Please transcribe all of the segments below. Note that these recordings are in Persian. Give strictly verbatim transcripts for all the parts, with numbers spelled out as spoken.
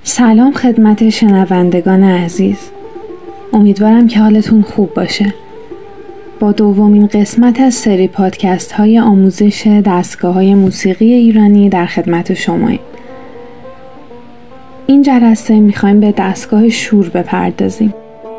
سلام خدمت شنوندگان عزیز. امیدوارم که حالتون خوب باشه. با دومین قسمت از سری پادکست های آموزش دستگاه های موسیقی ایرانی در خدمت شماییم. این جلسه میخوایم به دستگاه شور بپردازیم.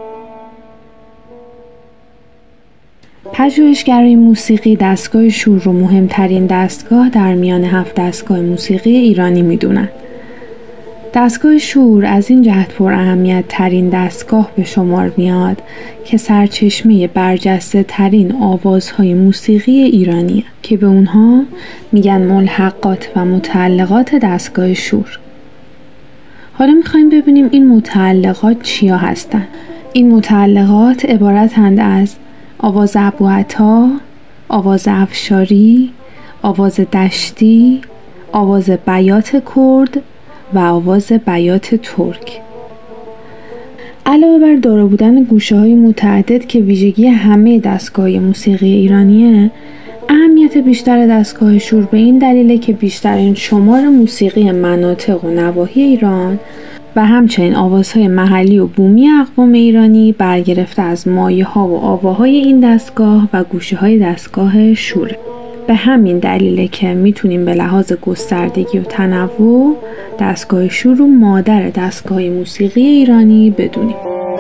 پژوهشگرای موسیقی دستگاه شور رو مهمترین دستگاه در میان هفت دستگاه موسیقی ایرانی میدونن. دستگاه شور از این جهت پر اهمیت ترین دستگاه به شمار میاد که سرچشمه برجسته ترین آوازهای موسیقی ایرانیه که به اونها میگن ملحقات و متعلقات دستگاه شور. حالا میخوایم ببینیم این متعلقات چیا هستن. این متعلقات عبارتند از آواز ابوعطا، آواز افشاری، آواز دشتی، آواز بیات کرد و آواز بیات ترک. علاوه بر دارا بودن گوشه های متعدد که ویژگی همه دستگاه موسیقی ایرانیه، اهمیت بیشتر دستگاه شور به این دلیله که بیشترین شمار موسیقی مناطق و نواحی ایران و همچنین آوازهای محلی و بومی اقوام ایرانی برگرفته از مایه ها و آواهای این دستگاه و گوشه های دستگاه شوره. به همین دلیله که میتونیم به لحاظ گستردگی و تنوع دستگاه شور رو مادر دستگاه موسیقی ایرانی بدونیم.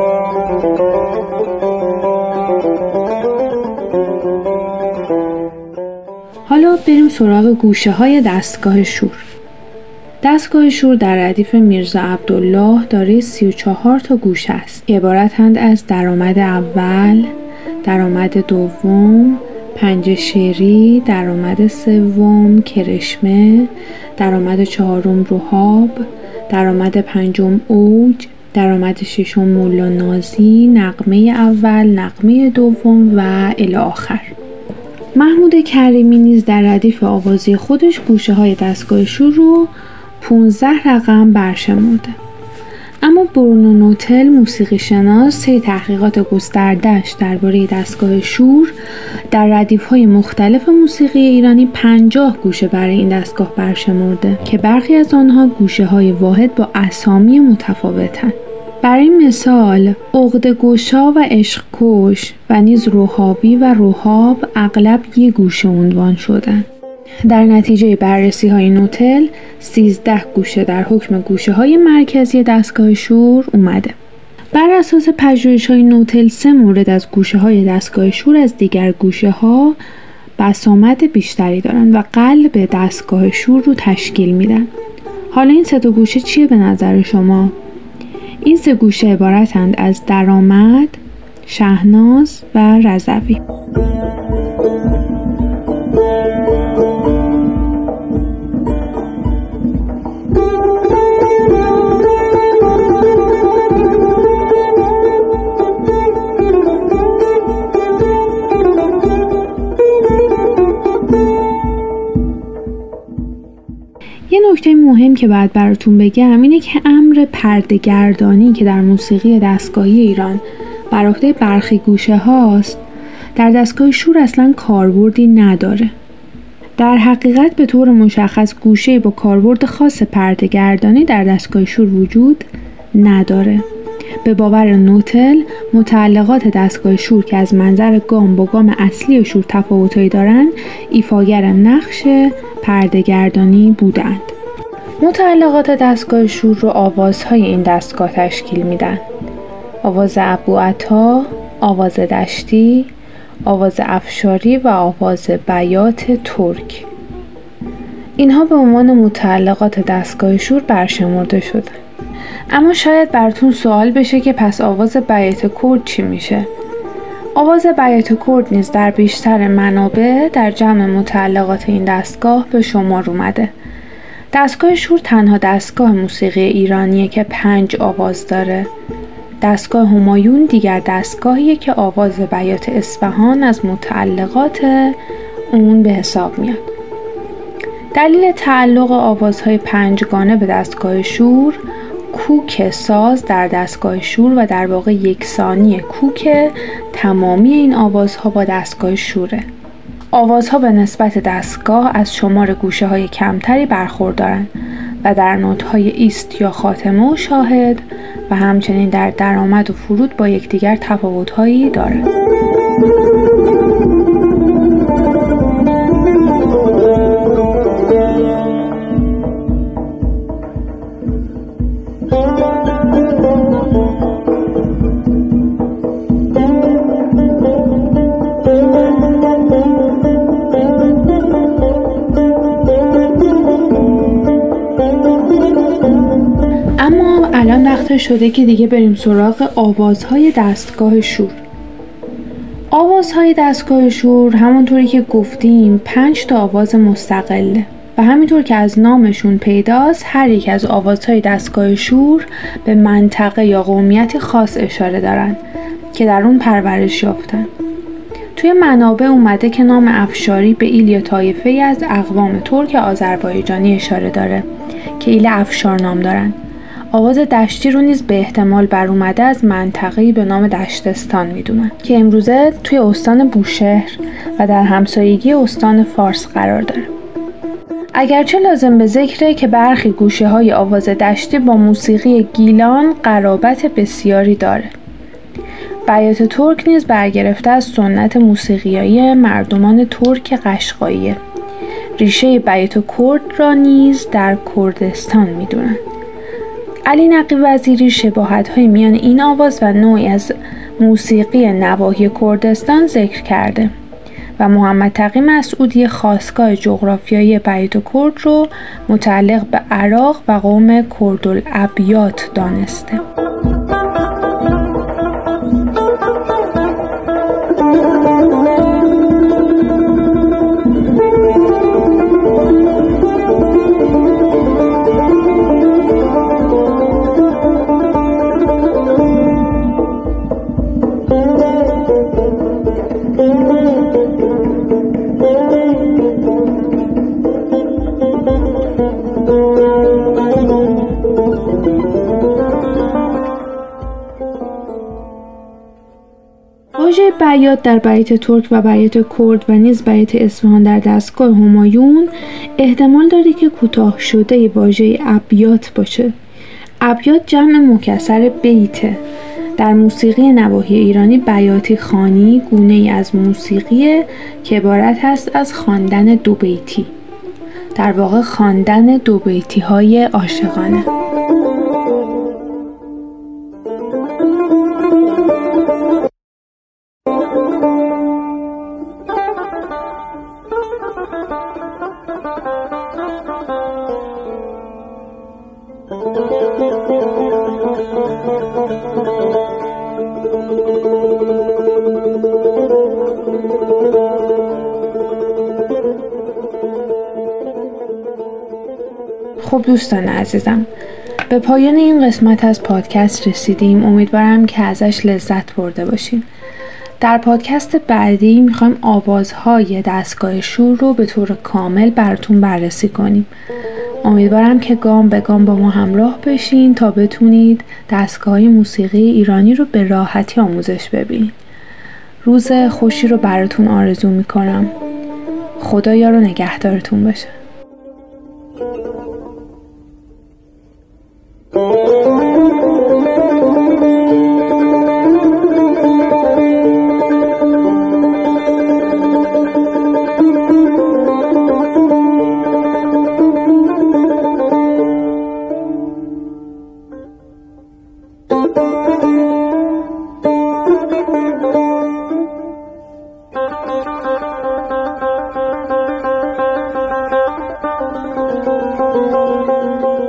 حالا بریم سراغ گوشه های دستگاه شور. دستگاه شور در ردیف میرزا عبدالله دارای سی و چهار تا گوشه است که عبارتند از درآمد اول، درآمد دوم، پنجه شعری، درآمد سوم کرشمه، درآمد چهارم رهاب، درآمد پنجم اوج، درآمد ششم مولا نازی، نغمه اول، نغمه دوم و الی آخر. محمود کریمی نیز در ردیف آوازی خودش گوشه های دستگاه شور رو پانزده رقم برشمرده. اما برونو نوتل موسیقی شناس طی تحقیقات گسترده‌اش درباره دستگاه شور در ردیف‌های مختلف موسیقی ایرانی پنجاه گوشه برای این دستگاه برشمرده که برخی از آنها گوشه‌های واحد با اسامی متفاوتند. برای مثال عقده‌گشا و عشق‌کش و نیز رهابی و رهاب اغلب یک گوشه عنوان شدند. در نتیجه بررسی های نوتل سیزده گوشه در حکم گوشه های مرکزی دستگاه شور اومده. بر اساس پژوهش های نوتل سه مورد از گوشه های دستگاه شور از دیگر گوشه ها بسامد بیشتری دارن و قلب دستگاه شور رو تشکیل میدن. حالا این سه تا گوشه چیه به نظر شما؟ این سه گوشه عبارتند از درآمد، شهناز و رضوی. یه نکته مهم که باید براتون بگم اینه که امر پرده‌گردانی که در موسیقی دستگاهی ایران بر عهده برخی گوشه هاست در دستگاه شور اصلاً کاربردی نداره. در حقیقت به طور مشخص گوشه با کاربرد خاص پرده‌گردانی در دستگاه شور وجود نداره. به باور نوتل متعلقات دستگاه شور که از منظر گام با گام اصلی شور تفاوتایی دارن ایفاگر نقش پرده‌گردانی بودند. متعلقات دستگاه شور رو آوازهای این دستگاه تشکیل میدن: آواز ابوعطا، آواز دشتی، آواز افشاری و آواز بیات ترک. اینها به عنوان متعلقات دستگاه شور برشمرده شدن. اما شاید براتون سوال بشه که پس آواز بیات کرد چی میشه؟ آواز بیات کرد نیز در بیشتر منابع در جمع متعلقات این دستگاه به شمار اومده. دستگاه شور تنها دستگاه موسیقی ایرانیه که پنج آواز داره. دستگاه همایون دیگر دستگاهیه که آواز بیات اصفهان از متعلقات اون به حساب میاد. دلیل تعلق آوازهای پنجگانه به دستگاه شور کوک ساز در دستگاه شور و در واقع یکسانی کوک تمامی این آوازها با دستگاه شوره. آوازها به نسبت دستگاه از شمار گوشه های کمتری برخوردارند و در نوت‌های ایست یا خاتمه و شاهد و همچنین در درآمد و فرود با یکدیگر تفاوت‌هایی دارد. اما الان وقت شده که دیگه بریم سراغ آوازهای دستگاه شور. آوازهای دستگاه شور همونطوری که گفتیم پنج تا آواز مستقله و همینطور که از نامشون پیداست هر یک از آوازهای دستگاه شور به منطقه یا قومیت خاص اشاره دارن که در اون پرورش یافتن. توی منابع اومده که نام افشاری به ایل یا طایفه‌ای از اقوام ترک آذربایجانی اشاره داره که ایل افشار نام دارن. آواز دشتی رو نیز به احتمال بر اومده از منطقه‌ای به نام دشتستان میدونن که امروزه توی استان بوشهر و در همسایگی استان فارس قرار داره. اگرچه لازم به ذکره که برخی گوشه‌های آواز دشتی با موسیقی گیلان قرابت بسیاری داره. بیات ترک نیز برگرفته از سنت موسیقیایی مردمان ترک قشقاییه. ریشه بیات کرد را نیز در کردستان میدونن. علی نقی وزیری شباهت‌های میان این آواز و نوعی از موسیقی نواحی کردستان ذکر کرده و محمد تقی مسعودی خاستگاه جغرافیایی بیات کرد رو متعلق به عراق و قوم کردالابیات دانسته. واژه بیات در بیات ترک و بیات کرد و نیز بیات اصفهان در دستگاه همایون احتمال داره که کوتاه شده واژه ابیات باشه. ابیات جمع مکسر بیته. در موسیقی نواحی ایرانی بیاتی خوانی گونه‌ای از موسیقی که عبارت است از خواندن دو بیتی. در واقع خواندن دو بیتی های عاشقانه. خب دوستان عزیزم، به پایان این قسمت از پادکست رسیدیم. امیدوارم که ازش لذت برده باشین. در پادکست بعدی میخوایم آوازهای دستگاه شور رو به طور کامل براتون بررسی کنیم. امیدوارم که گام به گام با ما همراه بشین تا بتونید دستگاه‌های موسیقی ایرانی رو به راحتی آموزش ببینید. روز خوشی رو براتون آرزو میکنم. خدا یار و نگهدارتون باشه.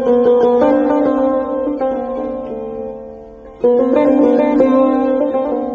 Thank you.